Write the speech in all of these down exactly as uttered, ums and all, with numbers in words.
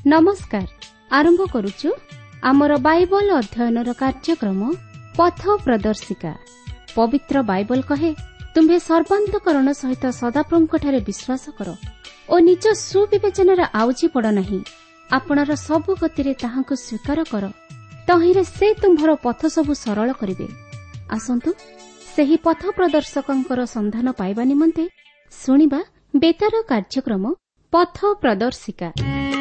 नमस्कार। आरंभ करुचु आमर बाइबल अध्ययनर कार्यक्रम पथ प्रदर्शिका। पवित्र बाइबल कहे, तुम्हें सर्वांतकरण सहित सदाप्रभुଙ୍କଠାରେ विश्वास कर ओ निज सुविवेचनार आउजी पड़ नहीं। आपणर सबु गतिरे ताहांकु स्वीकार कर, तहिरे से तुम्भर पथ सबु सरल करिवे। आसंतु सेही पथ प्रदर्शकंकर संधान पाइबा निमंते सुनिबा बेतार कार्यक्रम पथ प्रदर्शिका।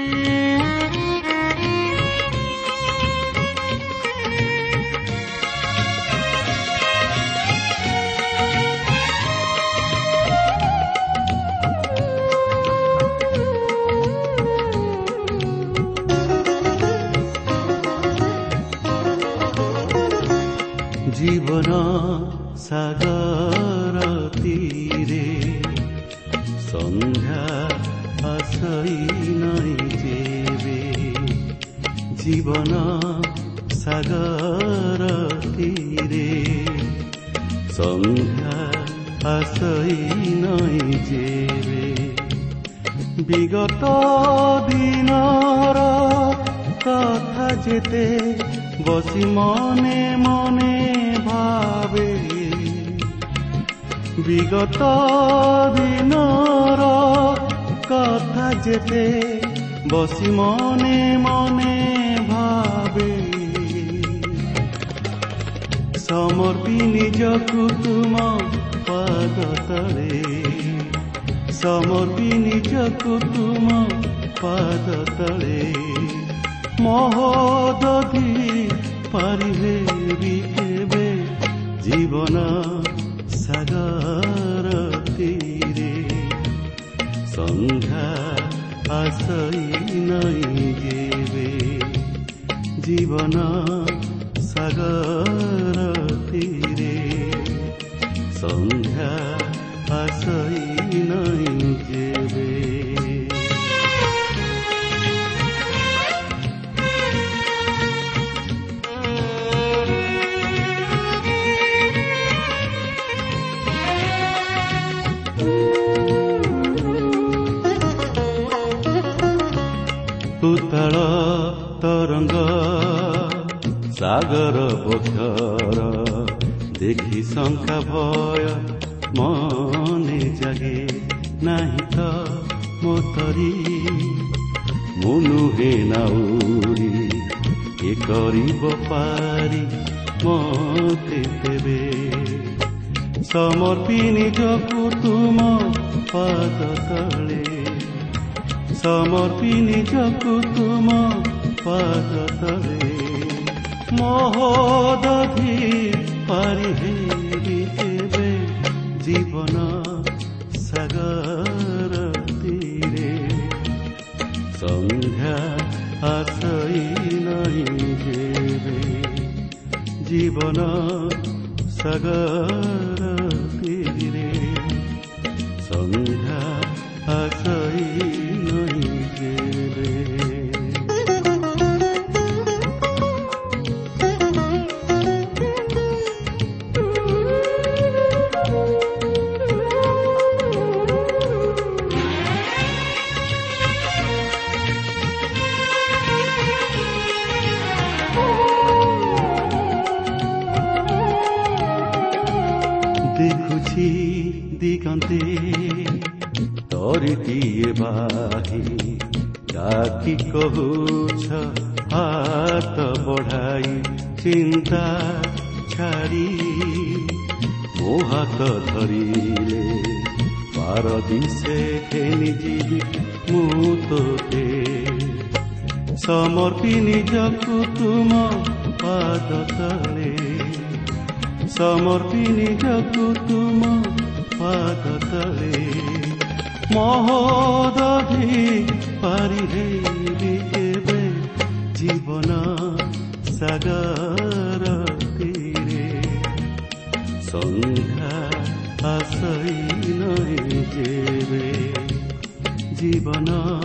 जीवन सागर तीरे संध्या आसई नहीं जेबे। जीवन सागर तीरे संध्या आसई नहीं जेबे। विगत दिनर कथा जेते बसी मने मने भावे। विगत दिनर कथा जेते बसी मने मने भावे। समर्पी निजकु तुम पाद तले, समर्पी निजकु तुम पाद तले। महोदधि पारिहे बिकेबे जीवन सागर तीरे संध्या आसई नहीं जेबे। जीवन सागर तीरे संध्या आसई नहीं जेबे। उतल तरंग सागर पक्षर देखी शंका भय मने जागे। नहीं तो मोतरी मुनुहे नाउरी ए करिब पारी मते देबे। समर्पी निजकु तुम पाद तले, समर्पी निजकु तुम पाद तले। महोदधि पारिहे बिकेबे जीवन सागर तीरे संध्या आसई नहीं जेबे। जीवन सागर तीरे संध्या आसई नहीं जेबे। देखुछि दिगंते तोरिटिए बाही डाकी कहुछ हाथ बढ़ाई चिंता छाड़ी। मो हाथ धरिले पार दिसे खेनी जीवी मु तोते। समर्पी निजकु तुम पाद तले, समर्पी निजकु तुम पाद तले। महोदधि पारिहे बिकेबे जीवन सागर तीरे संध्या आसई नहीं जेबे। जीवन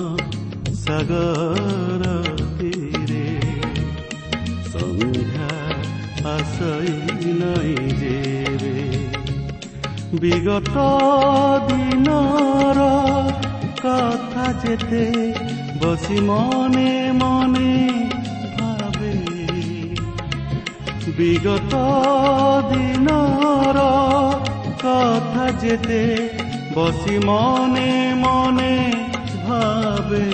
सागर तीरे संध्या आसई नहीं जेबे। विगत दिनर कथा जेते বসি মনে মনে ভাবে বিগত দিনর কথা যেতে বসি মনে মনে ভাবে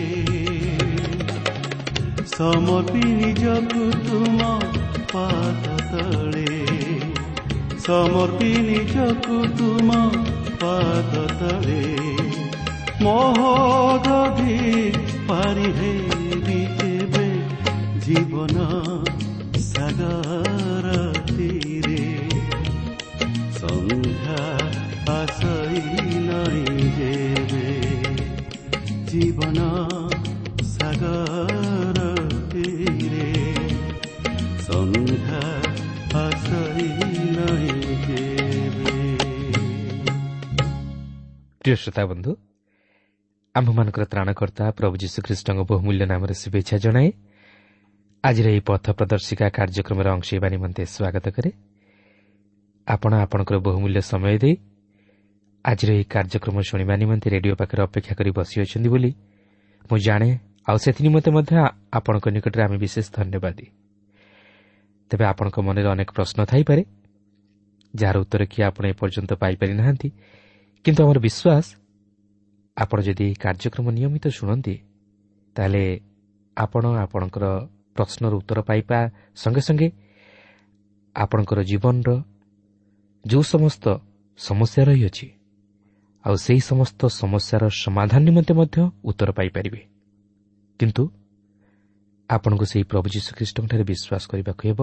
সমর্পি নিজକୁ ତୁମ ପାଦ ତଳେ ସମର୍ପି ନିଜକୁ ତୁମ ପାଦ ତଳେ ମୋହଗଧି ପାରି ହେବି କେବେ ଜୀବନ ସାଗର ତୀରେ ସନ୍ଧ୍ୟା ଆସଇ ନାହିଁ ଯେବେ ଜୀବନ ସାଗର ତୀରେ ସନ୍ଧ୍ୟା ଆସଇ ନାହିଁ ଯେବେ। ପ୍ରିୟ ଶ୍ରୋତା ବନ୍ଧୁ, ଆମ୍ଭମାନଙ୍କର ତ୍ରାଣକର୍ତ୍ତା ପ୍ରଭୁ ଯୀଶୁଖ୍ରୀଷ୍ଟଙ୍କ ବହୁମୂଲ୍ୟ ନାମରେ ଶୁଭେଚ୍ଛା ଜଣାଏ। ଆଜିର ଏହି ପଥ ପ୍ରଦର୍ଶିକା କାର୍ଯ୍ୟକ୍ରମରେ ଅଂଶ ହେବା ନିମନ୍ତେ ସ୍ୱାଗତ କରେ। ଆପଣ ଆପଣଙ୍କର ବହୁମୂଲ୍ୟ ସମୟ ଦେଇ ଆଜିର ଏହି କାର୍ଯ୍ୟକ୍ରମ ଶୁଣିବା ନିମନ୍ତେ ରେଡିଓ ପାଖରେ ଅପେକ୍ଷା କରି ବସିଅଛନ୍ତି ବୋଲି ମୁଁ ଜାଣେ, ଆଉ ସେଥି ନିମନ୍ତେ ମଧ୍ୟ ଆପଣଙ୍କ ନିକଟରେ ଆମେ ବିଶେଷ ଧନ୍ୟବାଦୀ। ତେବେ ଆପଣଙ୍କ ମନରେ ଅନେକ ପ୍ରଶ୍ନ ଥାଇପାରେ, ଯାହାର ଉତ୍ତର କି ଆପଣ ଏପର୍ଯ୍ୟନ୍ତ ପାଇପାରି ନାହାନ୍ତି। କିନ୍ତୁ ଆମର ବିଶ୍ୱାସ, ଆପଣ ଯଦି ଏହି କାର୍ଯ୍ୟକ୍ରମ ନିୟମିତ ଶୁଣନ୍ତି, ତାହେଲେ ଆପଣ ଆପଣଙ୍କର ପ୍ରଶ୍ନର ଉତ୍ତର ପାଇବା ସଙ୍ଗେ ସଙ୍ଗେ ଆପଣଙ୍କର ଜୀବନର ଯେଉଁ ସମସ୍ତ ସମସ୍ୟା ରହିଅଛି, ଆଉ ସେହି ସମସ୍ତ ସମସ୍ୟାର ସମାଧାନ ନିମନ୍ତେ ମଧ୍ୟ ଉତ୍ତର ପାଇପାରିବେ। କିନ୍ତୁ ଆପଣଙ୍କୁ ସେହି ପ୍ରଭୁ ଯୀଶୁଖ୍ରୀଷ୍ଟଙ୍କଠାରେ ବିଶ୍ୱାସ କରିବାକୁ ହେବ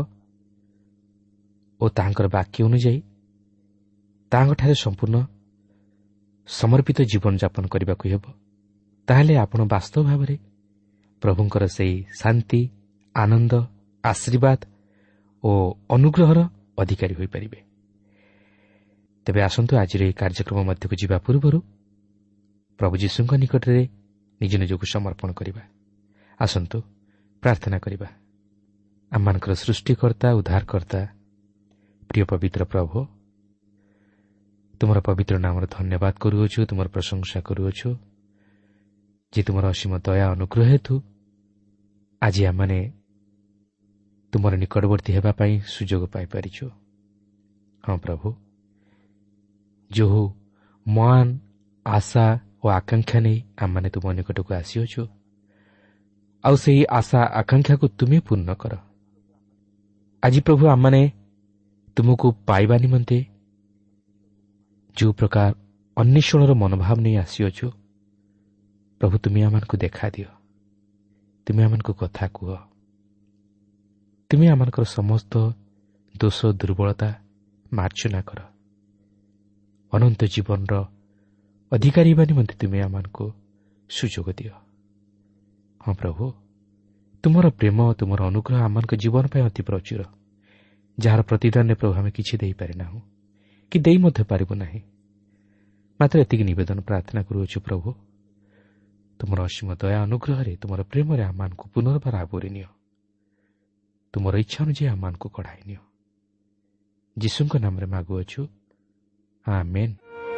ଓ ତାହାଙ୍କର ବାକ୍ୟ ଅନୁଯାୟୀ ତାହାଙ୍କଠାରେ ସମ୍ପୂର୍ଣ୍ଣ ସମର୍ପିତ ଜୀବନଯାପନ କରିବାକୁ ହେବ। ତାହେଲେ ଆପଣ ବାସ୍ତବ ଭାବରେ ପ୍ରଭୁଙ୍କର ସେହି ଶାନ୍ତି, ଆନନ୍ଦ, ଆଶୀର୍ବାଦ ଓ ଅନୁଗ୍ରହର ଅଧିକାରୀ ହୋଇପାରିବେ। ତେବେ ଆସନ୍ତୁ ଆଜିର ଏହି କାର୍ଯ୍ୟକ୍ରମ ମଧ୍ୟକୁ ଯିବା ପୂର୍ବରୁ ପ୍ରଭୁ ଯୀଶୁଙ୍କ ନିକଟରେ ନିଜ ନିଜକୁ ସମର୍ପଣ କରିବା। ଆସନ୍ତୁ ପ୍ରାର୍ଥନା କରିବା। ଆମମାନଙ୍କର ସୃଷ୍ଟିକର୍ତ୍ତା, ଉଦ୍ଧାରକର୍ତ୍ତା, ପ୍ରିୟ ପବିତ୍ର ପ୍ରଭୁ, ତୁମର ପବିତ୍ର ନାମର ଧନ୍ୟବାଦ କରୁଅଛୁ, ତୁମର ପ୍ରଶଂସା କରୁଅଛୁ ଯେ ତୁମର ଅସୀମ ଦୟା ଅନୁଗ୍ରହ ହେତୁ ଆଜି ଆମମାନେ ତୁମର ନିକଟବର୍ତ୍ତୀ ହେବା ପାଇଁ ସୁଯୋଗ ପାଇପାରିଛୁ। ହଁ ପ୍ରଭୁ, ଯେଉଁ ମହାନ ଆଶା ଓ ଆକାଂକ୍ଷା ନେଇ ଆମମାନେ ତୁମ ନିକଟକୁ ଆସିଅଛୁ, ଆଉ ସେହି ଆଶା ଆକାଂକ୍ଷାକୁ ତୁମେ ପୂର୍ଣ୍ଣ କର। ଆଜି ପ୍ରଭୁ, ଆମମାନେ ତୁମକୁ ପାଇବା ନିମନ୍ତେ ଯେଉଁ ପ୍ରକାର ଅନ୍ୱେଷଣର ମନୋଭାବ ନେଇ ଆସିଅଛୁ, ପ୍ରଭୁ ତୁମେ ଆମମାନଙ୍କୁ ଦେଖାଦିଅ, ତୁମେ ଆମମାନଙ୍କୁ କଥା କୁହ, ତୁମେ ଆମମାନଙ୍କର ସମସ୍ତ ଦୋଷ ଦୁର୍ବଳତା ମାର୍ଜନା କର। ଅନନ୍ତ ଜୀବନର ଅଧିକାରୀ ହେବା ନିମନ୍ତେ ତୁମେ ଆମମାନଙ୍କୁ ସୁଯୋଗ ଦିଅ। ହଁ ପ୍ରଭୁ, ତୁମର ପ୍ରେମ, ତୁମର ଅନୁଗ୍ରହ ଆମମାନଙ୍କ ଜୀବନ ପାଇଁ ଅତି ପ୍ରଚୁର, ଯାହାର ପ୍ରତିଦାନରେ ପ୍ରଭୁ ଆମେ କିଛି ଦେଇପାରି ନାହୁଁ କି ଦେଇ ମଧ୍ୟ ପାରିବୁ ନାହିଁ। ମାତ୍ର ଏତିକି ନିବେଦନ ପ୍ରାର୍ଥନା କରୁଅଛୁ ପ୍ରଭୁ, ତୁମର ଅସୀମ ଦୟା ଅନୁଗ୍ରହରେ, ତୁମର ପ୍ରେମରେ ଆମମାନଙ୍କୁ ପୁନର୍ବାର ଆବୋରି ନିଅ। ତୁମର ଇଚ୍ଛା ଅନୁଯାୟୀ ଆମମାନଙ୍କୁ କଢ଼ାଇ ନିଅ। ଯୀଶୁଙ୍କ ନାମରେ ମାଗୁଅଛୁ, ଆମେନ୍।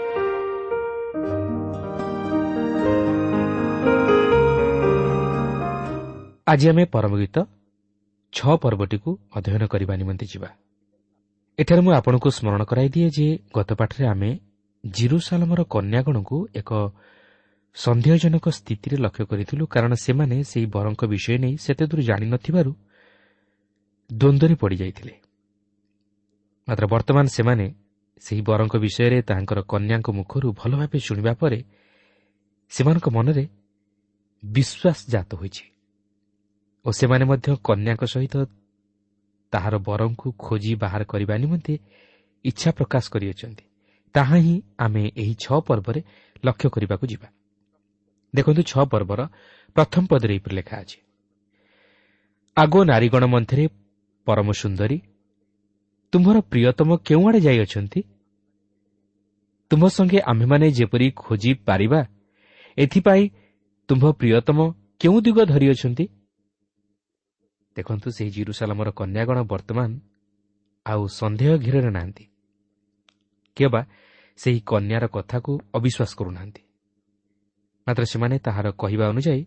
ଆଜି ଆମେ ପରମଗୀତ ଛଅ ପର୍ବଟିକୁ ଅଧ୍ୟୟନ କରିବା ନିମନ୍ତେ ଯିବା। ଏଠାରେ ମୁଁ ଆପଣଙ୍କୁ ସ୍ମରଣ କରାଇଦିଏ ଯେ ଗତ ପାଠରେ ଆମେ ଜେରୁସାଲେମର କନ୍ୟାଗଣକୁ ଏକ ସନ୍ଦେହଜନକ ସ୍ଥିତିରେ ଲକ୍ଷ୍ୟ କରିଥିଲୁ, କାରଣ ସେମାନେ ସେହି ବରଙ୍କ ବିଷୟ ନେଇ ସେତେଦୂର ଜାଣିନଥିବାରୁ ଦ୍ୱନ୍ଦ୍ୱରେ ପଡ଼ିଯାଇଥିଲେ। ମାତ୍ର ବର୍ତ୍ତମାନ ସେମାନେ ସେହି ବରଙ୍କ ବିଷୟରେ ତାହାଙ୍କର କନ୍ୟାଙ୍କ ମୁଖରୁ ଭଲ ଭାବେ ଶୁଣିବା ପରେ ସେମାନଙ୍କ ମନରେ ବିଶ୍ୱାସ ଜାତ ହୋଇଛି ଓ ସେମାନେ ମଧ୍ୟ କନ୍ୟାଙ୍କ ସହିତ ତାହାର ବରଙ୍କୁ ଖୋଜି ବାହାର କରିବା ନିମନ୍ତେ ଇଚ୍ଛା ପ୍ରକାଶ କରିଅଛନ୍ତି। ତାହା ହିଁ ଆମେ ଏହି ଛଅ ପର୍ବରେ ଲକ୍ଷ୍ୟ କରିବାକୁ ଯିବା। ଦେଖନ୍ତୁ, ଛଅ ପର୍ବର ପ୍ରଥମ ପଦରେ ଏହିପରି ଲେଖା ଅଛି, ଆଗ ନାରୀଗଣ ମଧ୍ୟରେ ପରମ ସୁନ୍ଦରୀ, ତୁମ୍ଭର ପ୍ରିୟତମ କେଉଁଆଡ଼େ ଯାଇଅଛନ୍ତି? ତୁମ୍ଭ ସଙ୍ଗେ ଆମ୍ଭେମାନେ ଯେପରି ଖୋଜି ପାରିବା, ଏଥିପାଇଁ ତୁମ୍ଭ ପ୍ରିୟତମ କେଉଁ ଦିଗ ଧରିଅଛନ୍ତି? ଦେଖନ୍ତୁ, ସେହି ଜେରୁସାଲେମର କନ୍ୟାଗଣ ବର୍ତ୍ତମାନ ଆଉ ସନ୍ଦେହ ଘେରରେ ନାହାନ୍ତି, କିମ୍ବା ସେହି କନ୍ୟାର କଥାକୁ ଅବିଶ୍ୱାସ କରୁନାହାନ୍ତି। ମାତ୍ର ସେମାନେ ତାହାର କହିବା ଅନୁଯାୟୀ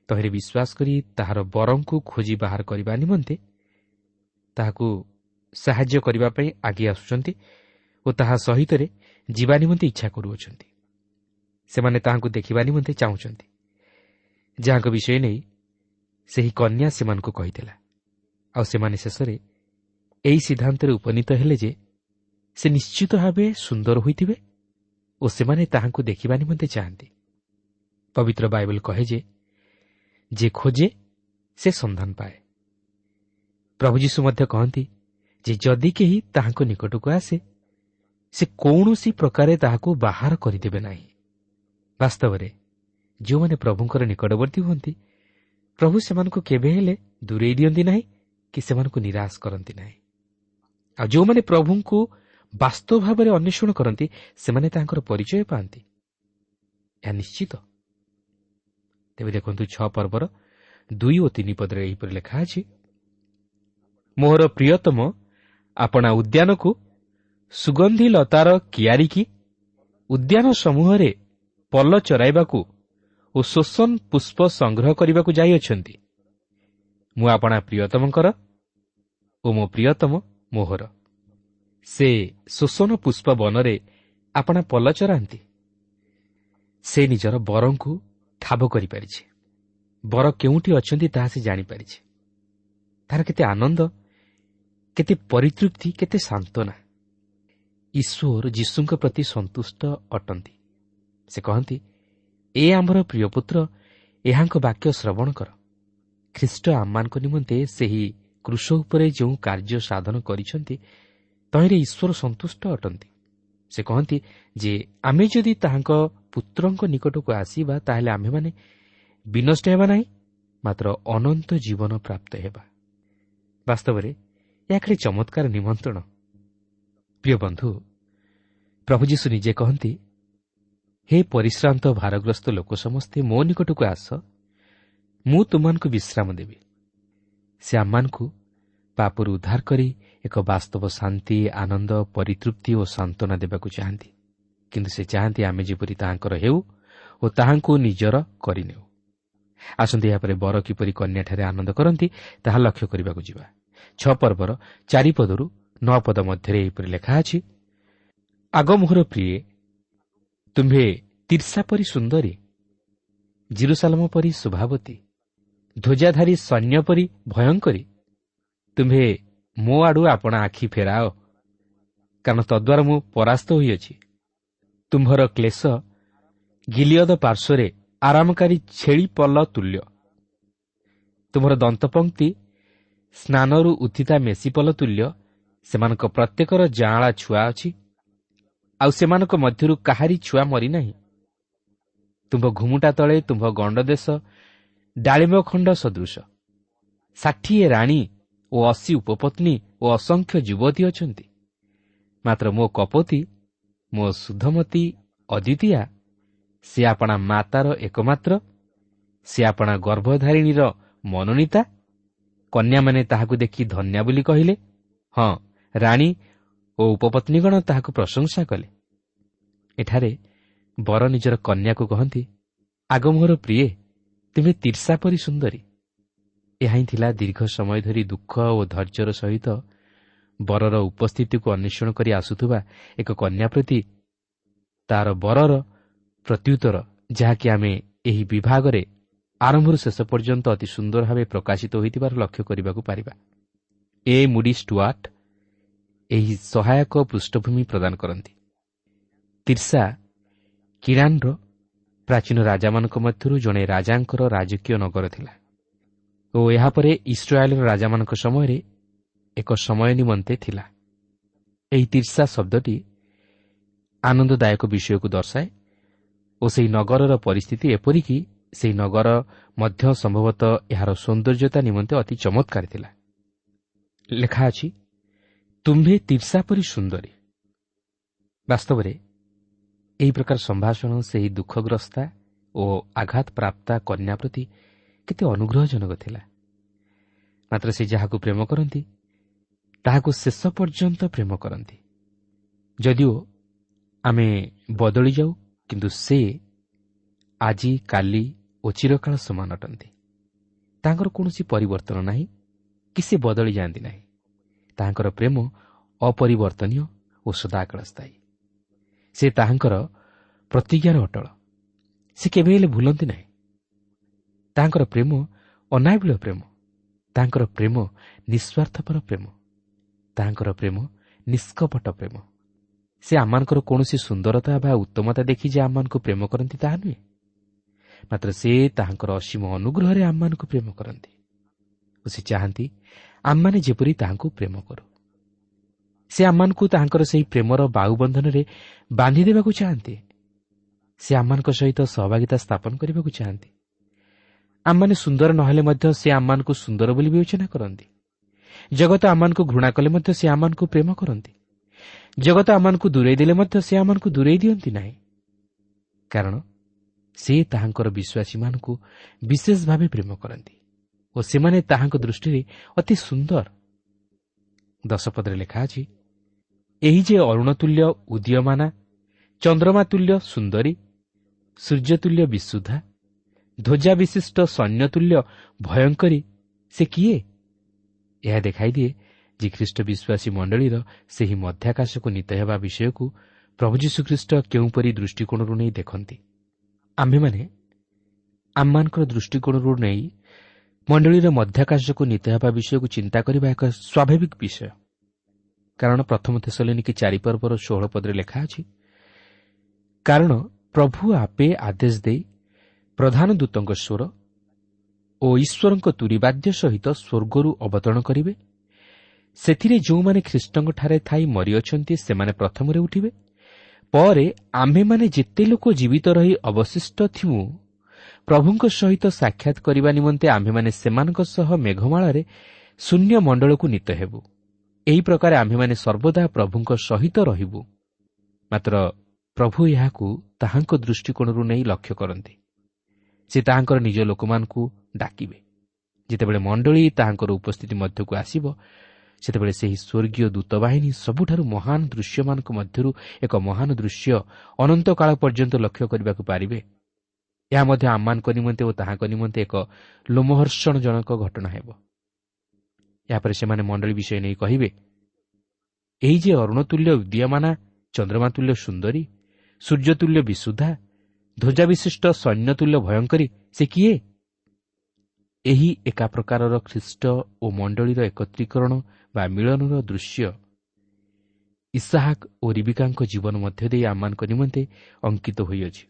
ତହିଁରେ ବିଶ୍ୱାସ କରି ତାହାର ବରଙ୍କୁ ଖୋଜି ବାହାର କରିବା ନିମନ୍ତେ ତାହାକୁ ସାହାଯ୍ୟ କରିବା ପାଇଁ ଆଗେଇ ଆସୁଛନ୍ତି ଓ ତାହା ସହିତରେ ଯିବା ନିମନ୍ତେ ଇଚ୍ଛା କରୁଅଛନ୍ତି। ସେମାନେ ତାହାଙ୍କୁ ଦେଖିବା ନିମନ୍ତେ ଚାହୁଁଛନ୍ତି, ଯାହାଙ୍କ ବିଷୟ ନେଇ ସେହି କନ୍ୟା ସେମାନଙ୍କୁ କହିଥିଲା। ଆଉ ସେମାନେ ଶେଷରେ ଏହି ସିଦ୍ଧାନ୍ତରେ ଉପନୀତ ହେଲେ ଯେ ସେ ନିଶ୍ଚିତ ଭାବେ ସୁନ୍ଦର ହୋଇଥିବେ ଓ ସେମାନେ ତାହାଙ୍କୁ ଦେଖିବା ନିମନ୍ତେ ଚାହାନ୍ତି। ପବିତ୍ର ବାଇବଲ କହେ ଯେ ଯେ ଖୋଜେ ସେ ସନ୍ଧାନ ପାଏ। ପ୍ରଭୁ ଯୀଶୁ ମଧ୍ୟ କହନ୍ତି ଯେ ଯଦି କେହି ତାହାଙ୍କ ନିକଟକୁ ଆସେ ସେ କୌଣସି ପ୍ରକାରେ ତାହାକୁ ବାହାର କରିଦେବେ ନାହିଁ। ବାସ୍ତବରେ ଯେଉଁମାନେ ପ୍ରଭୁଙ୍କର ନିକଟବର୍ତ୍ତୀ ହୁଅନ୍ତି, ପ୍ରଭୁ ସେମାନଙ୍କୁ କେବେ ହେଲେ ଦୂରେଇ ଦିଅନ୍ତି ନାହିଁ କି ସେମାନଙ୍କୁ ନିରାଶ କରନ୍ତି ନାହିଁ। ଆଉ ଯେଉଁମାନେ ପ୍ରଭୁଙ୍କୁ ବାସ୍ତବ ଭାବରେ ଅନ୍ୱେଷଣ କରନ୍ତି, ସେମାନେ ତାଙ୍କର ପରିଚୟ ପାଆନ୍ତି, ଏହା ନିଶ୍ଚିତ। ତେବେ ଦେଖନ୍ତୁ, ଛଅ ପର୍ବର ଦୁଇ ଓ ତିନି ପଦରେ ଏହିପରି ଲେଖା ଅଛି, ମୋହର ପ୍ରିୟତମ ଆପଣା ଉଦ୍ୟାନକୁ ସୁଗନ୍ଧି ଲତାର କିଆରିକି ଉଦ୍ୟାନ ସମୂହରେ ପଲ ଚରାଇବାକୁ ଓ ଶୋଷଣ ପୁଷ୍ପ ସଂଗ୍ରହ କରିବାକୁ ଯାଇଅଛନ୍ତି। ମୁଁ ଆପଣା ପ୍ରିୟତମଙ୍କର ଓ ମୋ ପ୍ରିୟତମ ମୋହର। ସେ ଶୋଷଣ ପୁଷ୍ପ ବନରେ ଆପଣା ପଲ ଚରାନ୍ତି। ସେ ନିଜର ବରଙ୍କୁ ଠାବ କରିପାରିଛି। ବର କେଉଁଠି ଅଛନ୍ତି ତାହା ସେ ଜାଣିପାରିଛି। ତାହାର କେତେ ଆନନ୍ଦ, କେତେ ପରିତୃପ୍ତି, କେତେ ସାନ୍ତ୍ୱନା। ଈଶ୍ୱର ଯୀଶୁଙ୍କ ପ୍ରତି ସନ୍ତୁଷ୍ଟ ଅଟନ୍ତି। ସେ କହନ୍ତି, ଏ ଆମର ପ୍ରିୟ ପୁତ୍ର, ଏହାଙ୍କ ବାକ୍ୟ ଶ୍ରବଣ କର। ଖ୍ରୀଷ୍ଟ ଆମମାନଙ୍କ ନିମନ୍ତେ ସେହି କ୍ରୁଶ ଉପରେ ଯେଉଁ କାର୍ଯ୍ୟ ସାଧନ କରିଛନ୍ତି, ତହିଁରେ ଈଶ୍ୱର ସନ୍ତୁଷ୍ଟ ଅଟନ୍ତି। ସେ କହନ୍ତି ଯେ ଆମେ ଯଦି ତାହାଙ୍କ ପୁତ୍ରଙ୍କ ନିକଟକୁ ଆସିବା, ତାହେଲେ ଆମ୍ଭେମାନେ ବିନଷ୍ଟ ହେବା ନାହିଁ, ମାତ୍ର ଅନନ୍ତ ଜୀବନ ପ୍ରାପ୍ତ ହେବା। ବାସ୍ତବରେ ଏହା ଖାଲି ଚମତ୍କାର ନିମନ୍ତ୍ରଣ। ପ୍ରିୟ ବନ୍ଧୁ, ପ୍ରଭୁ ଯୀଶୁ ନିଜେ କହନ୍ତି, ହେ ପରିଶ୍ରାନ୍ତ ଭାରଗ୍ରସ୍ତ ଲୋକ ସମସ୍ତେ ମୋ ନିକଟକୁ ଆସ, ମୁଁ ତୁମମାନଙ୍କୁ ବିଶ୍ରାମ ଦେବି। ସେ ଆମମାନଙ୍କୁ ପାପରୁ ଉଦ୍ଧାର କରି ଏକ ବାସ୍ତବ ଶାନ୍ତି, ଆନନ୍ଦ, ପରିତୃପ୍ତି ଓ ସାନ୍ତ୍ୱନା ଦେବାକୁ ଚାହାନ୍ତି। କିନ୍ତୁ ସେ ଚାହାନ୍ତି ଆମେ ଯେପରି ତାହାଙ୍କର ହେଉ ଓ ତାହାଙ୍କୁ ନିଜର କରିନେଉ। ଆସନ୍ତୁ ଏହାପରେ ବର କିପରି କନ୍ୟାଠାରେ ଆନନ୍ଦ କରନ୍ତି ତାହା ଲକ୍ଷ୍ୟ କରିବାକୁ ଯିବା। ଛଅ ପର୍ବର ଚାରିପଦରୁ ନଅ ପଦ ମଧ୍ୟରେ ଏହିପରି ଲେଖା ଅଛି, ଆଗ ମୋହର ପ୍ରିଏ, ତୁମ୍ଭେ ତିର୍ଷା ପରି ସୁନ୍ଦରୀ, ଜିରୁସାଲମ ପରି ଶୋଭାବତୀ, ଧ୍ୱଜାଧାରୀ ସୈନ୍ୟ ପରି ଭୟଙ୍କରୀ, ତୁମ୍ଭେ ମୋ ଆଡ଼ୁ ଆପଣା ଆଖି ଫେରାଅ, କାରଣ ତଦ୍ୱାରା ମୁଁ ପରାସ୍ତ ହୋଇଅଛି। ତୁମ୍ଭର କ୍ଲେଶ ଗିଲିୟଦ ପାର୍ଶ୍ୱରେ ଆରାମକାରୀ ଛେଳି ପଲ ତୁଲ୍ୟ। ତୁମର ଦନ୍ତପଙ୍କ୍ତି ସ୍ନାନରୁ ଉତ୍ଥିତା ମେସିପଲ ତୁଲ୍ୟ। ସେମାନଙ୍କ ପ୍ରତ୍ୟେକର ଯାଆଁଳା ଛୁଆ ଅଛି, ଆଉ ସେମାନଙ୍କ ମଧ୍ୟରୁ କାହାରି ଛୁଆ ମରିନାହିଁ। ତୁମ୍ଭ ଘୁମୁଟା ତଳେ ତୁମ୍ଭ ଗଣ୍ଡଦେଶ ଡାଳିମ୍ବ ଖଣ୍ଡ ସଦୃଶ। ଷାଠିଏ ରାଣୀ ଓ ଅଶୀ ଉପପତ୍ନୀ ଓ ଅସଂଖ୍ୟ ଯୁବତୀ ଅଛନ୍ତି। ମାତ୍ର ମୋ କପୋତୀ, ମୋ ସୁଧମତୀ ଅଦ୍ୱିତୀୟା, ସେ ଆପଣା ମାତାର ଏକମାତ୍ର, ସେ ଆପଣା ଗର୍ଭଧାରିଣୀର ମନୋନୀତା। କନ୍ୟାମାନେ ତାହାକୁ ଦେଖି ଧନ୍ୟା ବୋଲି କହିଲେ। ହଁ, ରାଣୀ ଓ ଉପପତ୍ନୀଗଣ ତାହାକୁ ପ୍ରଶଂସା କଲେ। ଏଠାରେ ବର ନିଜର କନ୍ୟାକୁ କହନ୍ତି, ଆଗ ମୋର ପ୍ରିଏ, ତୁମେ ତିର୍ଷା ପରି ସୁନ୍ଦରୀ। ଏହା ହିଁ ଥିଲା ଦୀର୍ଘ ସମୟ ଧରି ଦୁଃଖ ଓ ଧୈର୍ଯ୍ୟର ସହିତ ବରର ଉପସ୍ଥିତିକୁ ଅନ୍ୱେଷଣ କରି ଆସୁଥିବା ଏକ କନ୍ୟା ପ୍ରତି ତାର ବରର ପ୍ରତ୍ୟୁତ୍ତର, ଯାହାକି ଆମେ ଏହି ବିଭାଗରେ ଆରମ୍ଭରୁ ଶେଷ ପର୍ଯ୍ୟନ୍ତ ଅତି ସୁନ୍ଦର ଭାବେ ପ୍ରକାଶିତ ହୋଇଥିବାର ଲକ୍ଷ୍ୟ କରିବାକୁ ପାରିବା। ଏ ମୁଡି ଷ୍ଟୁଆର୍ଟ ଏହି ସହାୟକ ପୃଷ୍ଠଭୂମି ପ୍ରଦାନ କରନ୍ତି। ତିର୍ଷା କିରାନର ପ୍ରାଚୀନ ରାଜାମାନଙ୍କ ମଧ୍ୟରୁ ଜଣେ ରାଜାଙ୍କର ରାଜକୀୟ ନଗର ଥିଲା ଓ ଏହାପରେ ଇସ୍ରାଏଲର ରାଜାମାନଙ୍କ ସମୟରେ ଏକ ସମୟ ନିମନ୍ତେ ଥିଲା। ଏହି ତିର୍ଷା ଶବ୍ଦଟି ଆନନ୍ଦଦାୟକ ବିଷୟକୁ ଦର୍ଶାଏ ଓ ସେହି ନଗରର ପରିସ୍ଥିତି ଏପରିକି ସେହି ନଗର ମଧ୍ୟ ସମ୍ଭବତଃ ଏହାର ସୌନ୍ଦର୍ଯ୍ୟତା ନିମନ୍ତେ ଅତି ଚମତ୍କାର ଥିଲା। ଲେଖା ଅଛି, ତୁମ୍ଭେ ତିର୍ଷା ପରି ସୁନ୍ଦରୀ। ବାସ୍ତବରେ ଏହି ପ୍ରକାର ସମ୍ଭାଷଣ ସେହି ଦୁଃଖଗ୍ରସ୍ତା ଓ ଆଘାତ ପ୍ରାପ୍ତା କନ୍ୟା ପ୍ରତି କେତେ ଅନୁଗ୍ରହଜନକ ଥିଲା। ମାତ୍ର ସେ ଯାହାକୁ ପ୍ରେମ କରନ୍ତି ତାହାକୁ ଶେଷ ପର୍ଯ୍ୟନ୍ତ ପ୍ରେମ କରନ୍ତି। ଯଦିଓ ଆମେ ବଦଳି ଯାଉ, କିନ୍ତୁ ସେ ଆଜି, କାଲି ଓ ଚିରକାଳ ସମାନ ଅଟନ୍ତି। ତାଙ୍କର କୌଣସି ପରିବର୍ତ୍ତନ ନାହିଁ କି ସେ ବଦଳି ଯାଆନ୍ତି ନାହିଁ। ତାହାଙ୍କର ପ୍ରେମ ଅପରିବର୍ତ୍ତନୀୟ ଓ ସଦାକାଳ ସ୍ଥାୟୀ। ସେ ତାହାଙ୍କର ପ୍ରତିଜ୍ଞାର ଅଟଳ। ସେ କେବେ ହେଲେ ଭୁଲନ୍ତି ନାହିଁ। ତାହାଙ୍କର ପ୍ରେମ ଅନାବିଳ ପ୍ରେମ। ତାହାଙ୍କର ପ୍ରେମ ନିଃସ୍ୱାର୍ଥପର ପ୍ରେମ। ତାହାଙ୍କର ପ୍ରେମ ନିଷ୍କପଟ ପ୍ରେମ। ସେ ଆମମାନଙ୍କର କୌଣସି ସୁନ୍ଦରତା ବା ଉତ୍ତମତା ଦେଖି ଯେ ଆମମାନଙ୍କୁ ପ୍ରେମ କରନ୍ତି ତାହା ନୁହେଁ, ମାତ୍ର ସେ ତାହାଙ୍କର ଅସୀମ ଅନୁଗ୍ରହରେ ଆମମାନଙ୍କୁ ପ୍ରେମ କରନ୍ତି ଓ ସେ ଚାହାନ୍ତି ଆମମାନେ ଯେପରି ତାହାଙ୍କୁ ପ୍ରେମ କରୁ। ସେ ଆମମାନଙ୍କୁ ତାହାଙ୍କର ସେହି ପ୍ରେମର ବାହୁବନ୍ଧନରେ ବାନ୍ଧି ଦେବାକୁ ଚାହାନ୍ତି। ସେ ଆମମାନଙ୍କ ସହିତ ସହଭାଗିତା ସ୍ଥାପନ କରିବାକୁ ଚାହାନ୍ତି। ଆମମାନେ ସୁନ୍ଦର ନହେଲେ ମଧ୍ୟ ସେ ଆମମାନଙ୍କୁ ସୁନ୍ଦର ବୋଲି ବିବେଚନା କରନ୍ତି। ଜଗତ ଆମମାନଙ୍କୁ ଘୃଣା କଲେ ମଧ୍ୟ ସେ ଆମମାନଙ୍କୁ ପ୍ରେମ କରନ୍ତି। ଜଗତ ଆମମାନଙ୍କୁ ଦୂରେଇ ଦେଲେ ମଧ୍ୟ ସେ ଆମମାନଙ୍କୁ ଦୂରେଇ ଦିଅନ୍ତି ନାହିଁ, କାରଣ ସେ ତାହାଙ୍କର ବିଶ୍ୱାସୀମାନଙ୍କୁ ବିଶେଷ ଭାବେ ପ୍ରେମ କରନ୍ତି ଓ ସେମାନେ ତାହାଙ୍କ ଦୃଷ୍ଟିରେ ଅତି ସୁନ୍ଦର। ଦଶପଦରେ ଲେଖା ଅଛି, ଏହି ଯେ ଅରୁଣତୁଲ୍ୟ ଉଦୀୟମାନା, ଚନ୍ଦ୍ରମାତୁଲ୍ୟ ସୁନ୍ଦରୀ, ସୂର୍ଯ୍ୟତୁଲ୍ୟ ବିଶୁଦ୍ଧା, ଧ୍ୱଜା ବିଶିଷ୍ଟ ସୈନ୍ୟତୁଲ୍ୟ ଭୟଙ୍କରୀ, ସେ କିଏ? ଏହା ଦେଖାଇଦିଏ ଯେ ଖ୍ରୀଷ୍ଟ ବିଶ୍ୱାସୀ ମଣ୍ଡଳୀର ସେହି ମଧ୍ୟାକାଶକୁ ନୀତ ହେବା ବିଷୟକୁ ପ୍ରଭୁ ଯୀଶୁଖ୍ରୀଷ୍ଟ କେଉଁପରି ଦୃଷ୍ଟିକୋଣରୁ ନେଇ ଦେଖନ୍ତି। ଆମ୍ଭେମାନେ ଆମମାନଙ୍କର ଦୃଷ୍ଟିକୋଣରୁ ନେଇ ମଣ୍ଡଳୀର ମଧ୍ୟାକାଶକୁ ନୀତ ହେବା ବିଷୟକୁ ଚିନ୍ତା କରିବା ଏକ ସ୍ୱାଭାବିକ ବିଷୟ। କାରଣ ପ୍ରଥମ ଥେସଲୋନିକେ ଚାରି ପର୍ବର ଷୋହଳ ପଦରେ ଲେଖା ଅଛି, କାରଣ ପ୍ରଭୁ ଆପେ ଆଦେଶ ଦେଇ ପ୍ରଧାନ ଦୂତଙ୍କ ସ୍ୱର ଓ ଈଶ୍ୱରଙ୍କ ତୁରୀବାଦ୍ୟ ସହିତ ସ୍ୱର୍ଗରୁ ଅବତରଣ କରିବେ। ସେଥିରେ ଯେଉଁମାନେ ଖ୍ରୀଷ୍ଟଙ୍କଠାରେ ଥାଇ ମରିଅଛନ୍ତି ସେମାନେ ପ୍ରଥମରେ ଉଠିବେ। ପରେ ଆମ୍ଭେମାନେ ଯେତେ ଲୋକ ଜୀବିତ ରହି ଅବଶିଷ୍ଟ ଥିମୁ, ପ୍ରଭୁଙ୍କ ସହିତ ସାକ୍ଷାତ କରିବା ନିମନ୍ତେ ଆମ୍ଭେମାନେ ସେମାନଙ୍କ ସହ ମେଘମାଳାରେ ଶୂନ୍ୟ ମଣ୍ଡଳକୁ ନୀତ ହେବୁ। ଏହି ପ୍ରକାର ଆମ୍ଭେମାନେ ସର୍ବଦା ପ୍ରଭୁଙ୍କ ସହିତ ରହିବୁ। ମାତ୍ର ପ୍ରଭୁ ଏହାକୁ ତାହାଙ୍କ ଦୃଷ୍ଟିକୋଣରୁ ନେଇ ଲକ୍ଷ୍ୟ କରନ୍ତି। ସେ ତାହାଙ୍କର ନିଜ ଲୋକମାନଙ୍କୁ ଡାକିବେ। ଯେତେବେଳେ ମଣ୍ଡଳୀ ତାହାଙ୍କର ଉପସ୍ଥିତି ମଧ୍ୟକୁ ଆସିବ, ସେତେବେଳେ ସେହି ସ୍ୱର୍ଗୀୟ ଦୂତବାହିନୀ ସବୁଠାରୁ ମହାନ ଦୃଶ୍ୟମାନଙ୍କ ମଧ୍ୟରୁ ଏକ ମହାନ ଦୃଶ୍ୟ ଅନନ୍ତ କାଳ ପର୍ଯ୍ୟନ୍ତ ଲକ୍ଷ୍ୟ କରିବାକୁ ପାରିବେ। ଏହା ମଧ୍ୟ ଆମମାନଙ୍କ ନିମନ୍ତେ ଓ ତାହାଙ୍କ ନିମନ୍ତେ ଏକ ଲୋମହର୍ଷଣଜନକ ଘଟଣା ହେବ। ଏହାପରେ ସେମାନେ ମଣ୍ଡଳୀ ବିଷୟ ନେଇ କହିବେ, ଏହି ଯେ ଅରୁଣତୁଲ୍ୟ ଉଦୀୟମାନା, ଚନ୍ଦ୍ରମାତୁଲ୍ୟ ସୁନ୍ଦରୀ, ସୂର୍ଯ୍ୟତୁଲ୍ୟ ବିଶୁଦ୍ଧା, ଧ୍ୱଜା ବିଶିଷ୍ଟ ସୈନ୍ୟତୁଲ୍ୟ ଭୟଙ୍କରୀ, ସେ କିଏ? ଏହି ଏକା ପ୍ରକାରର ଖ୍ରୀଷ୍ଟ ଓ ମଣ୍ଡଳୀର ଏକତ୍ରୀକରଣ ବା ମିଳନର ଦୃଶ୍ୟ ଇସାହାକ ଓ ରିବିକାଙ୍କ ଜୀବନ ମଧ୍ୟ ଦେଇ ଆମମାନଙ୍କ ନିମନ୍ତେ ଅଙ୍କିତ ହୋଇଅଛି।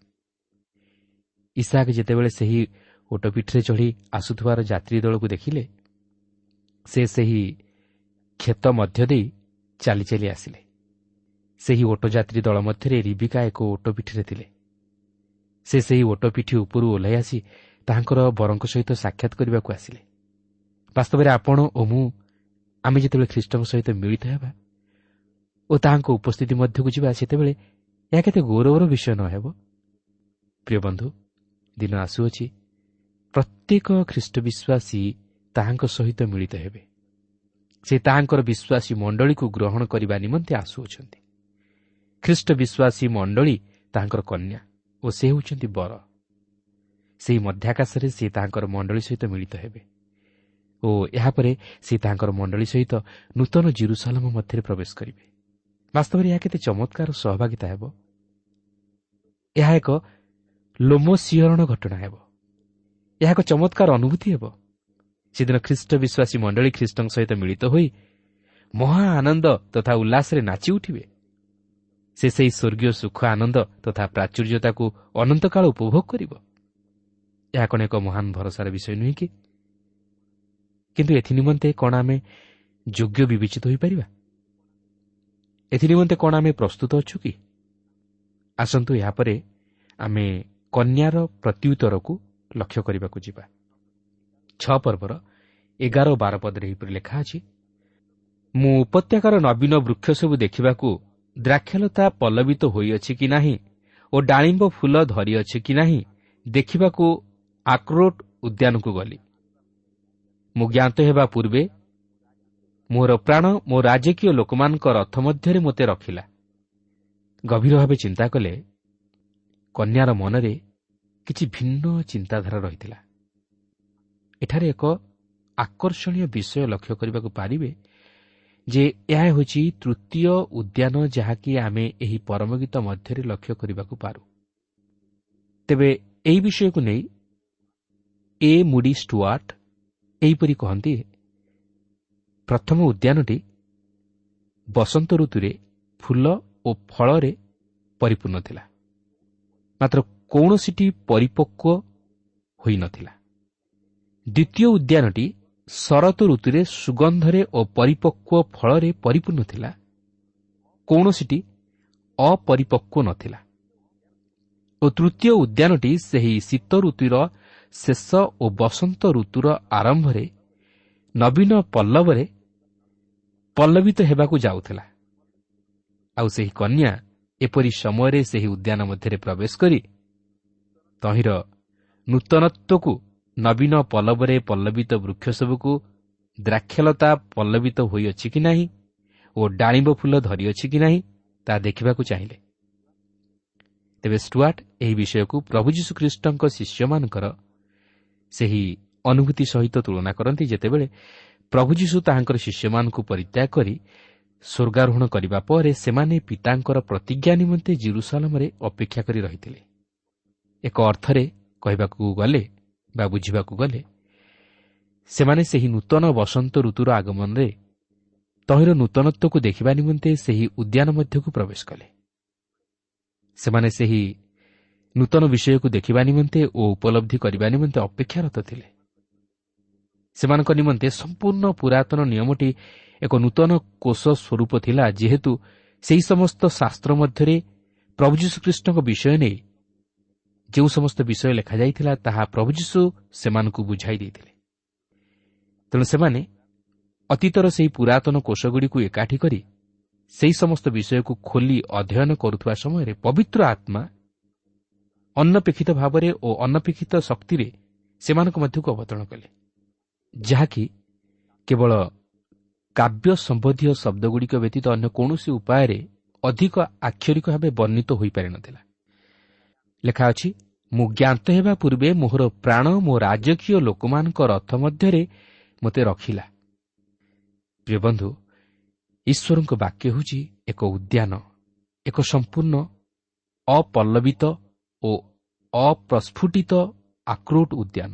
ଇସାହାକ ଯେତେବେଳେ ସେହି ଓଟପିଠିରେ ଚଢ଼ି ଆସୁଥିବାର ଯାତ୍ରୀ ଦଳକୁ ଦେଖିଲେ, ସେ ସେହି କ୍ଷେତ ମଧ୍ୟ ଦେଇ ଚାଲି ଚାଲି ଆସିଲେ। ସେହି ଓଟଯାତ୍ରୀ ଦଳ ମଧ୍ୟରେ ରିବିକା ଏକ ଓଟପିଠିରେ ଥିଲେ। ସେ ସେହି ଓଟପିଠି ଉପରୁ ଓହ୍ଲାଇ ଆସି ତାହାଙ୍କର ବରଙ୍କ ସହିତ ସାକ୍ଷାତ କରିବାକୁ ଆସିଲେ। ବାସ୍ତବରେ ଆପଣ ଓ ମୁଁ ଆମେ ଯେତେବେଳେ ଖ୍ରୀଷ୍ଟଙ୍କ ସହିତ ମିଳିତ ହେବା ଓ ତାହାଙ୍କ ଉପସ୍ଥିତି ମଧ୍ୟକୁ ଯିବା, ସେତେବେଳେ ଏହା କେତେ ଗୌରବର ବିଷୟ ନ ହେବ? ପ୍ରିୟ ବନ୍ଧୁ, ଦିନ ଆସୁଅଛି ପ୍ରତ୍ୟେକ ଖ୍ରୀଷ୍ଟ ବିଶ୍ୱାସୀ ତାହାଙ୍କ ସହିତ ମିଳିତ ହେବେ। ସେ ତାହାଙ୍କର ବିଶ୍ୱାସୀ ମଣ୍ଡଳୀକୁ ଗ୍ରହଣ କରିବା ନିମନ୍ତେ ଆସୁଅଛନ୍ତି। ଖ୍ରୀଷ୍ଟ ବିଶ୍ୱାସୀ ମଣ୍ଡଳୀ ତାହାଙ୍କର କନ୍ୟା ଓ ସେ ହେଉଛନ୍ତି ବର। ସେହି ମଧ୍ୟାକାଶରେ ସେ ତାହାଙ୍କର ମଣ୍ଡଳୀ ସହିତ ମିଳିତ ହେବେ ଓ ଏହାପରେ ସେ ତାହାଙ୍କର ମଣ୍ଡଳୀ ସହିତ ନୂତନ ଜେରୁସାଲେମ ମଧ୍ୟରେ ପ୍ରବେଶ କରିବେ। ବାସ୍ତବରେ ଏହା କେତେ ଚମତ୍କାର ସହଭାଗିତା ହେବ! ଏହା ଏକ ଲୋମଶିହରଣ ଘଟଣା ହେବ। ଏହା ଏକ ଚମତ୍କାର ଅନୁଭୂତି ହେବ। ସେଦିନ ଖ୍ରୀଷ୍ଟ ବିଶ୍ୱାସୀ ମଣ୍ଡଳୀ ଖ୍ରୀଷ୍ଟଙ୍କ ସହିତ ମିଳିତ ହୋଇ ମହା ଆନନ୍ଦ ତଥା ଉଲ୍ଲାସରେ ନାଚି ଉଠିବେ। ସେ ସେହି ସ୍ୱର୍ଗୀୟ ସୁଖ, ଆନନ୍ଦ ତଥା ପ୍ରାଚୁର୍ଯ୍ୟତାକୁ ଅନନ୍ତକାଳ ଉପଭୋଗ କରିବ। ଏହା କ'ଣ ଏକ ମହାନ ଭରସାର ବିଷୟ ନୁହେଁ କି? କିନ୍ତୁ ଏଥି ନିମନ୍ତେ କ'ଣ ଆମେ ଯୋଗ୍ୟ ବିବେଚିତ ହୋଇପାରିବା? ଏଥି ନିମନ୍ତେ କ'ଣ ଆମେ ପ୍ରସ୍ତୁତ ଅଛୁ କି? ଆସନ୍ତୁ ଏହାପରେ ଆମେ କନ୍ୟାର ପ୍ରତ୍ୟୁତ୍ତରକୁ ଲକ୍ଷ୍ୟ କରିବାକୁ ଯିବା। ଛଅ ପର୍ବର ଏଗାର ଓ ବାର ପଦରେ ଏହିପରି ଲେଖା ଅଛି, ମୁଁ ଉପତ୍ୟକାର ନବୀନ ବୃକ୍ଷ ସବୁ ଦେଖିବାକୁ ଦ୍ରାକ୍ଷଲତା ପଲ୍ଲବିତ ହୋଇଅଛି କି ନାହିଁ ଓ ଡାଳିମ୍ବ ଫୁଲ ଧରିଅଛି କି ନାହିଁ ଦେଖିବାକୁ ଆକ୍ରୋଟ ଉଦ୍ୟାନକୁ ଗଲି। ମୁଁ ଜ୍ଞାତ ହେବା ପୂର୍ବେ ମୋର ପ୍ରାଣ ମୋ ରାଜକୀୟ ଲୋକମାନଙ୍କ ରଥ ମଧ୍ୟରେ ମୋତେ ରଖିଲା। ଗଭୀର ଭାବେ ଚିନ୍ତା କଲେ କନ୍ୟାର ମନରେ କିଛି ଭିନ୍ନ ଚିନ୍ତାଧାରା ରହିଥିଲା। ଏଠାରେ ଏକ ଆକର୍ଷଣୀୟ ବିଷୟ ଲକ୍ଷ୍ୟ କରିବାକୁ ପାରିବେ ଯେ ଏହା ହେଉଛି ତୃତୀୟ ଉଦ୍ୟାନ ଯାହାକି ଆମେ ଏହି ପରମଗୀତ ମଧ୍ୟରେ ଲକ୍ଷ୍ୟ କରିବାକୁ ପାରୁ। ତେବେ ଏହି ବିଷୟକୁ ନେଇ ଏ ମୁଡି ଷ୍ଟୁଆର୍ଟ ଏହିପରି କହନ୍ତି, ପ୍ରଥମ ଉଦ୍ୟାନଟି ବସନ୍ତ ଋତୁରେ ଫୁଲ ଓ ଫଳରେ ପରିପୂର୍ଣ୍ଣ ଥିଲା, ମାତ୍ର କୌଣସିଟି ପରିପକ୍ୱ ହୋଇନଥିଲା। ଦ୍ୱିତୀୟ ଉଦ୍ୟାନଟି ଶରତ ଋତୁରେ ସୁଗନ୍ଧରେ ଓ ପରିପକ୍ୱ ଫଳରେ ପରିପୂର୍ଣ୍ଣ ଥିଲା, କୌଣସିଟି ଅପରିପକ୍ୱ ନଥିଲା। ଓ ତୃତୀୟ ଉଦ୍ୟାନଟି ସେହି ଶୀତ ଋତୁର ଶେଷ ଓ ବସନ୍ତ ଋତୁର ଆରମ୍ଭରେ ନବୀନ ପଲ୍ଲବରେ ପଲ୍ଲବିତ ହେବାକୁ ଯାଉଥିଲା। ଆଉ ସେହି କନ୍ୟା ଏପରି ସମୟରେ ସେହି ଉଦ୍ୟାନ ମଧ୍ୟରେ ପ୍ରବେଶ କରି ତହିଁର ନୂତନତ୍ୱକୁ, ନବୀନ ପଲ୍ଲବରେ ପଲ୍ଲବିତ ବୃକ୍ଷ ସବୁକୁ ଦ୍ରାକ୍ଷଲତା ପଲ୍ଲବିତ ହୋଇଅଛି କି ନାହିଁ ଓ ଡାଳିମ୍ବ ଫୁଲ ଧରିଅଛି କି ନାହିଁ ତାହା ଦେଖିବାକୁ ଚାହିଁଲେ। ତେବେ ଷ୍ଟୁଆର୍ଟ ଏହି ବିଷୟକୁ ପ୍ରଭୁ ଯୀଶୁଖ୍ରୀଷ୍ଟଙ୍କ ଶିଷ୍ୟମାନଙ୍କର ସେହି ଅନୁଭୂତି ସହିତ ତୁଳନା କରନ୍ତି, ଯେତେବେଳେ ପ୍ରଭୁ ଯୀଶୁ ତାହାଙ୍କର ଶିଷ୍ୟମାନଙ୍କୁ ପରିତ୍ୟାଗ କରି ସ୍ୱର୍ଗାରୋହଣ କରିବା ପରେ ସେମାନେ ପିତାଙ୍କର ପ୍ରତିଜ୍ଞା ନିମନ୍ତେ ଜେରୁସାଲେମରେ ଅପେକ୍ଷା କରି ରହିଥିଲେ। ଏକ ଅର୍ଥରେ କହିବାକୁ ଗଲେ ବା ବୁଝିବାକୁ ଗଲେ ସେମାନେ ସେହି ନୂତନ ବସନ୍ତ ଋତୁର ଆଗମନରେ ତହିଁର ନୂତନତ୍ୱକୁ ଦେଖିବା ନିମନ୍ତେ ସେହି ଉଦ୍ୟାନ ମଧ୍ୟକୁ ପ୍ରବେଶ କଲେ। ସେମାନେ ସେହି ନୂତନ ବିଷୟକୁ ଦେଖିବା ନିମନ୍ତେ ଓ ଉପଲବ୍ଧି କରିବା ନିମନ୍ତେ ଅପେକ୍ଷାରତ ଥିଲେ। ସେମାନଙ୍କ ନିମନ୍ତେ ସମ୍ପୂର୍ଣ୍ଣ ପୁରାତନ ନିୟମଟି ଏକ ନୂତନ କୋଷ ସ୍ୱରୂପ ଥିଲା, ଯେହେତୁ ସେହି ସମସ୍ତ ଶାସ୍ତ୍ର ମଧ୍ୟରେ ପ୍ରଭୁ ଯୀଶୁଖ୍ରୀଷ୍ଟଙ୍କ ବିଷୟ ନେଇ ଯେଉଁ ସମସ୍ତ ବିଷୟ ଲେଖାଯାଇଥିଲା ତାହା ପ୍ରଭୁ ଯୀଶୁ ସେମାନଙ୍କୁ ବୁଝାଇ ଦେଇଥିଲେ। ତେଣୁ ସେମାନେ ଅତୀତର ସେହି ପୁରାତନ କୋଷଗୁଡ଼ିକୁ ଏକାଠି କରି ସେହି ସମସ୍ତ ବିଷୟକୁ ଖୋଲି ଅଧ୍ୟୟନ କରୁଥିବା ସମୟରେ ପବିତ୍ର ଆତ୍ମା ଅନପେକ୍ଷିତ ଭାବରେ ଓ ଅନପେକ୍ଷିତ ଶକ୍ତିରେ ସେମାନଙ୍କ ମଧ୍ୟକୁ ଅବତରଣ କଲେ, ଯାହାକି କେବଳ କାବ୍ୟ ସମ୍ବନ୍ଧୀୟ ଶବ୍ଦଗୁଡ଼ିକ ବ୍ୟତୀତ ଅନ୍ୟ କୌଣସି ଉପାୟରେ ଅଧିକ ଆକ୍ଷରିକ ଭାବେ ବର୍ଣ୍ଣିତ ହୋଇପାରିନଥିଲା। ଲେଖା ଅଛି, ମୁଁ ଜ୍ଞାତ ହେବା ପୂର୍ବେ ମୋହର ପ୍ରାଣ ମୋ ରାଜକୀୟ ଲୋକମାନଙ୍କ ରଥ ମଧ୍ୟରେ ମୋତେ ରଖିଲା। ପ୍ରିୟ ବନ୍ଧୁ, ଈଶ୍ୱରଙ୍କ ବାକ୍ୟ ହେଉଛି ଏକ ଉଦ୍ୟାନ, ଏକ ସମ୍ପୂର୍ଣ୍ଣ ଅପଲ୍ଲବିତ ଓ ଅପ୍ରସ୍ଫୁଟିତ ଆକ୍ରୋଟ ଉଦ୍ୟାନ।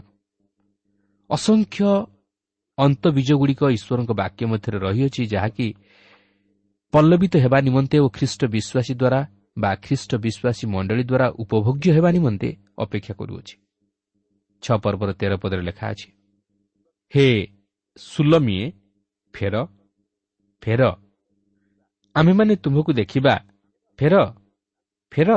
ଅସଂଖ୍ୟ ଅନ୍ତବୀଜଗୁଡ଼ିକ ଈଶ୍ୱରଙ୍କ ବାକ୍ୟ ମଧ୍ୟରେ ରହିଅଛି, ଯାହାକି ପଲ୍ଲବିତ ହେବା ନିମନ୍ତେ ଓ ଖ୍ରୀଷ୍ଟ ବିଶ୍ୱାସୀ ଦ୍ୱାରା ବା ଖ୍ରୀଷ୍ଟ ବିଶ୍ୱାସୀ ମଣ୍ଡଳୀ ଦ୍ୱାରା ଉପଭୋଗ୍ୟ ହେବା ନିମନ୍ତେ ଅପେକ୍ଷା କରୁଅଛି। ଛଅ ପର୍ବର ତେର ପଦରେ ଲେଖା ଅଛି, ହେ ସୁଲମିଏ, ଫେର ଫେର, ଆମେମାନେ ତୁମ୍ଭକୁ ଦେଖିବା, ଫେର ଫେର।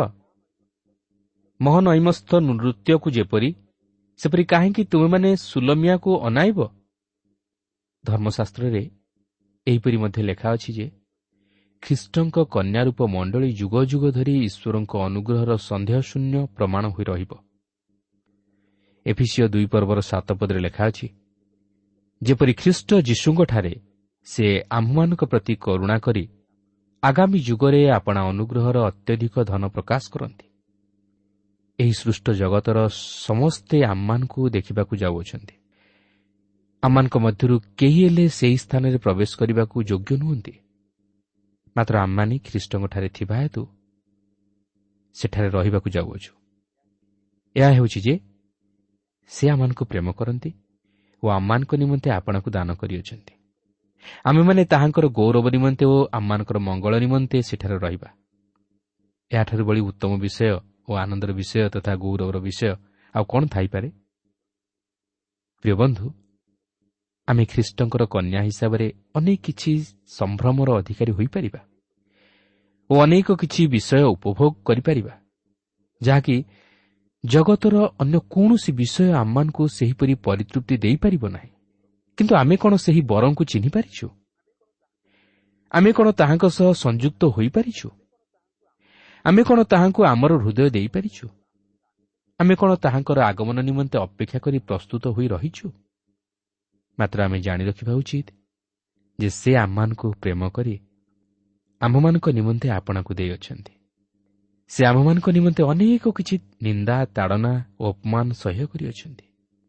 ମହନୈମସ୍ଥ ନୃତ୍ୟକୁ ଯେପରି ସେପରି କାହିଁକି ତୁମେମାନେ ସୁଲମିଆକୁ ଅନାଇବ? ଧର୍ମଶାସ୍ତ୍ରରେ ଏହିପରି ମଧ୍ୟ ଲେଖା ଅଛି ଯେ ଖ୍ରୀଷ୍ଟଙ୍କ କନ୍ୟାରୂପ ମଣ୍ଡଳୀ ଯୁଗ ଯୁଗ ଧରି ଈଶ୍ୱରଙ୍କ ଅନୁଗ୍ରହର ସନ୍ଦେହଶୂନ୍ୟ ପ୍ରମାଣ ହୋଇ ରହିବ। ଏଫିସିୟ ଦୁଇ ପର୍ବର ସାତ ପଦରେ ଲେଖା ଅଛି, ଯେପରି ଖ୍ରୀଷ୍ଟ ଯୀଶୁଙ୍କଠାରେ ସେ ଆମ୍ଭମାନଙ୍କ ପ୍ରତି କରୁଣା କରି ଆଗାମୀ ଯୁଗରେ ଆପଣା ଅନୁଗ୍ରହର ଅତ୍ୟଧିକ ଧନ ପ୍ରକାଶ କରନ୍ତି। ଏହି ସୃଷ୍ଟ ଜଗତର ସମସ୍ତେ ଆମମାନଙ୍କୁ ଦେଖିବାକୁ ଯାଉଅଛନ୍ତି। ଆମମାନଙ୍କ ମଧ୍ୟରୁ କେହି ହେଲେ ସେହି ସ୍ଥାନରେ ପ୍ରବେଶ କରିବାକୁ ଯୋଗ୍ୟ ନୁହନ୍ତି, ମାତ୍ର ଆମମାନେ ଖ୍ରୀଷ୍ଟଙ୍କଠାରେ ଥିବା ହେତୁ ସେଠାରେ ରହିବାକୁ ଯାଉଅଛୁ। ଏହା ହେଉଛି ଯେ ସେ ଆମମାନଙ୍କୁ ପ୍ରେମ କରନ୍ତି ଓ ଆମମାନଙ୍କ ନିମନ୍ତେ ଆପଣଙ୍କୁ ଦାନ କରିଅଛନ୍ତି। ଆମେମାନେ ତାହାଙ୍କର ଗୌରବ ନିମନ୍ତେ ଓ ଆମମାନଙ୍କର ମଙ୍ଗଳ ନିମନ୍ତେ ସେଠାରେ ରହିବା। ଏହାଠାରୁ ବଳି ଉତ୍ତମ ବିଷୟ ଓ ଆନନ୍ଦର ବିଷୟ ତଥା ଗୌରବର ବିଷୟ ଆଉ କ'ଣ ଥାଇପାରେ? ପ୍ରିୟ ବନ୍ଧୁ, ଆମେ ଖ୍ରୀଷ୍ଟଙ୍କର କନ୍ୟା ହିସାବରେ ଅନେକ କିଛି ସମ୍ଭ୍ରମର ଅଧିକାରୀ ହୋଇପାରିବା ଓ ଅନେକ କିଛି ବିଷୟ ଉପଭୋଗ କରିପାରିବା, ଯାହାକି ଜଗତର ଅନ୍ୟ କୌଣସି ବିଷୟ ଆମମାନଙ୍କୁ ସେହିପରି ପରିତୃପ୍ତି ଦେଇପାରିବ ନାହିଁ। କିନ୍ତୁ ଆମେ କ'ଣ ସେହି ବରଙ୍କୁ ଚିହ୍ନି ପାରିଛୁ? ଆମେ କ'ଣ ତାହାଙ୍କ ସହ ସଂଯୁକ୍ତ ହୋଇପାରିଛୁ? ଆମେ କ'ଣ ତାହାଙ୍କୁ ଆମର ହୃଦୟ ଦେଇପାରିଛୁ? ଆମେ କ'ଣ ତାହାଙ୍କର ଆଗମନ ନିମନ୍ତେ ଅପେକ୍ଷା କରି ପ୍ରସ୍ତୁତ ହୋଇ ରହିଛୁ? ମାତ୍ର ଆମେ ଜାଣି ରଖିବା ଉଚିତ ଯେ ସେ ଆମମାନଙ୍କୁ ପ୍ରେମ କରି ଆମ୍ଭମାନଙ୍କ ନିମନ୍ତେ ଆପଣାକୁ ଦେଇଅଛନ୍ତି। ସେ ଆମ୍ଭମାନଙ୍କ ନିମନ୍ତେ ଅନେକ କିଛି ନିନ୍ଦା, ତାଡ଼ନା ଓ ଅପମାନ ସହ୍ୟ କରିଅଛନ୍ତି।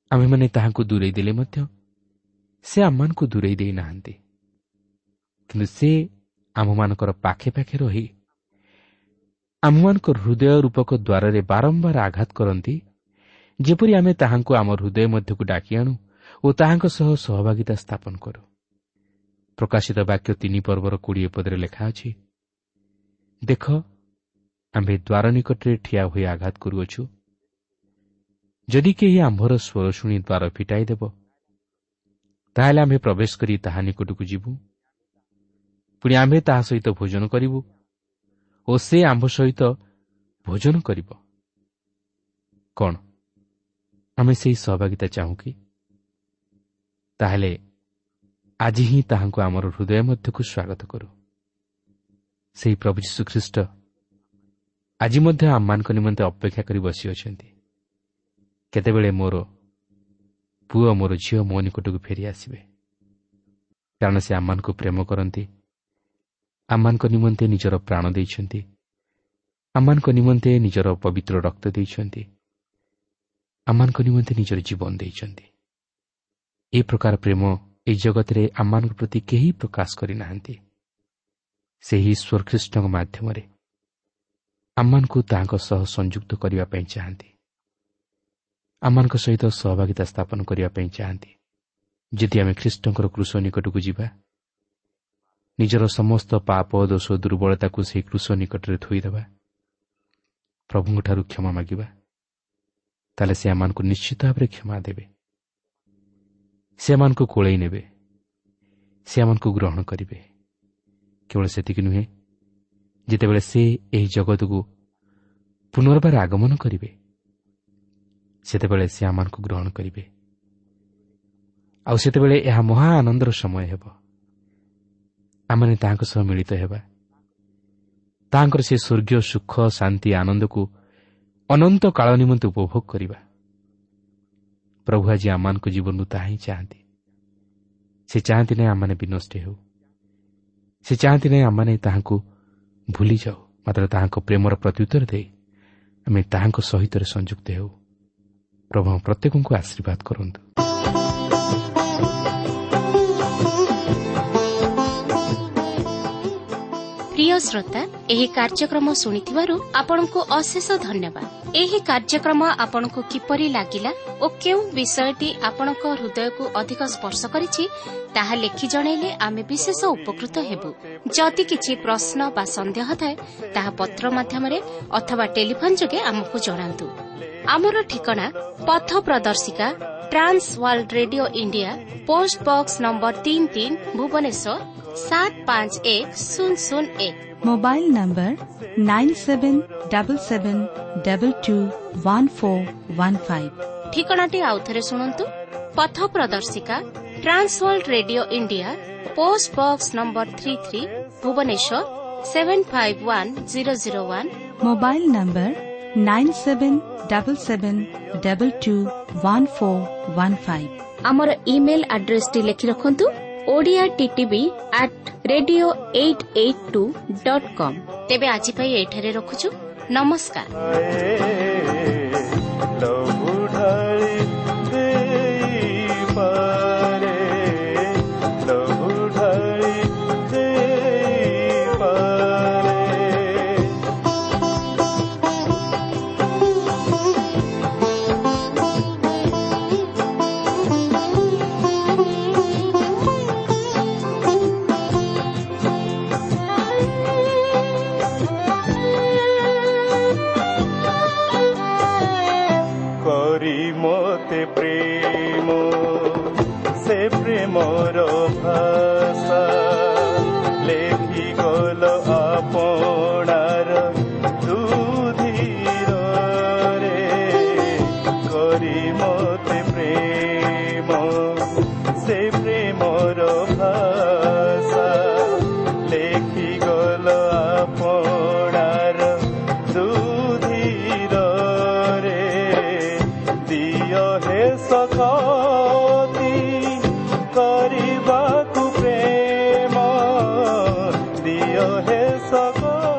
आम्भेमाने ताहांकु दूरेई देले मध्य से आममानकु दूरेई देई नाहांती, किंतु से आममानकर पाखे पाखे रही आममानकर हृदय रूपक द्वारे बारंबार आघात करती, जेपरि आमे ताहांकु आम हृदय मध्यकु डाकी आणु ओ ताहांक सह सहभागिता स्थापन करू। प्रकाशित वाक्य तीन पर्वर कोड़े पदरे लेखा अछि, देख आम्भे द्वार निकटरे ठिया होई आघात करुअछु, जदि केही आम्भर स्वर शुणी द्वार फिटाईदेव ताहेले आम्भे प्रवेश करी ताहा निकटकु जिबु, पुणी आम्भे ताहा सहित भोजन करिबु ओ से आम्भ सहित भोजन करिब। कौन आमे सेही सहभागिता चाहू कि? ताहेले आज ही ताहांकु आमर हृदय मध्यकु स्वागत करू। सेही प्रभु यीशु ख्रीष्ट आज मध्य आममानक निमंते अपेक्षा करी बसी अछंती, केतेबेले मोर पुओ मोर झियो मो निकटकु फेरी आसिबे, कारण से आममानकु प्रेम करंती, आममानक निमंते निजर प्राण देइछंती, आममानक निमंते निजर पवित्र रक्त देइछंती, आममानक निमंते निजर जीवन देइछंती। ए प्रकार प्रेम ए जगत रे आममानक प्रति केही प्रकाश करि नाहंती। सेही ईश्वर ख्रीष्टक माध्यम रे आममानकु ताहांक सह संयुक्त करिवा पई चाहंती, आममानक सहित सहभागिता स्थापन करिवा पई चाहंती। जदि आमे ख्रीष्टंकर क्रूस निकटकु जिबा, निजर समस्त पाप दोष दुर्बलता को से क्रूस निकटरे थोईदेवा, प्रभुठारु क्षमा मागिबा, ताले से आममानकु निश्चित भाव में क्षमा देवे, से आममानकु कोळई नेबे, से आममानकु ग्रहण करिवे। केवल सेतिक नुहे, जेतेबेले से एही जगत को पुनर्बार आगमन करिवे, सेतेबेले से आममानकु ग्रहण करिवे, आउ सेतेबेले एहा महा आनंदर समय हेबो। आमने ताहांक सह मिलित हेबा, ताहांकर से स्वर्गीय सुख शांति आनंद को अनंत काल निमंते उपभोग करिबा। प्रभु आज आममानक जीवन ताहा ही चाहती। से चाहती नहीं आमने विनष्ट हो, से चाहती नहीं आमने ताहांकु भूली जाऊ, मात्र ताहांक प्रेमर प्रत्युत्तर दे आमे ताहांक सहित संयुक्त हो। प्रभु प्रत्येक को आशीर्वाद करंतु। प्रिय श्रोता, एही कार्यक्रम शुणिथिबारु आपनकु अशेष धन्यवाद। एही कार्यक्रम आपनकु किपरि लागिला ओ केउ विषयटी आपनक हृदय को अधिक स्पर्श करिछि ताहा लेखि जणाइले आमे विशेष उपकृत हेबु। जदि किछि प्रश्न बा संदेह थाए ताहा पत्र माध्यमरे अथवा टेलीफोन जोगे आमकु जणांतु। आमर ठिकाना पथ प्रदर्शिका trans world radio India, post box number तीन तीन, भुवनेश्वर सात पाँच एक शून्य शून्य एक। Mobile number nine seven double seven double two one four one five. ठिकानाटी आउथरे सुनंतु। पथ प्रदर्शिका trans world radio India, post box number three three, Bhubaneswar seven five one zero zero one. Mobile number nine seven double seven double two one four one five. आमर email address T लिखि रखंतु Odia TTV at radio eight eight two dot com. तेबे आज पाई एठारे रखुछु। नमस्कार। प्रेम से Premiere भाषा लेखि गल आपणार दुधीर रे, करी मते प्रेम से प्रेमर भाषा लेखि गल आपणार दुधीर रे, दिय हे सखती करबाकु प्रेम, दिय हे सखती।